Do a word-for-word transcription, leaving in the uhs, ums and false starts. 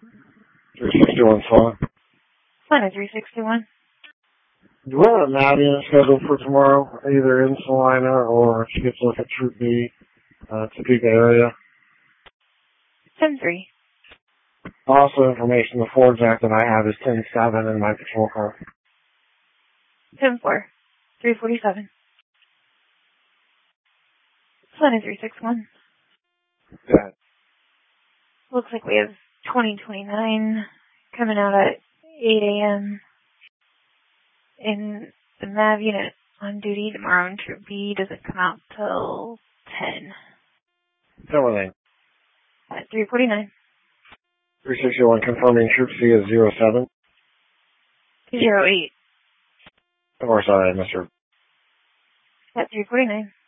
three sixty-one Swan. Planet three sixty-one. Do we have a Navian scheduled for tomorrow, either in Salina or she gets to look at Troop B, uh, Topeka area? ten three. Also information, the Ford Jack that I have is ten seven in my patrol car. ten four. three forty-seven. Planet three sixty-one. Good. Looks like we have twenty twenty-nine coming out at eight a.m. And the Nav unit on duty tomorrow in Troop B doesn't come out till ten. Tell me then. At three forty-nine. three sixty-one confirming Troop C is zero seven. zero eight. Or sorry, Mister At three forty-nine.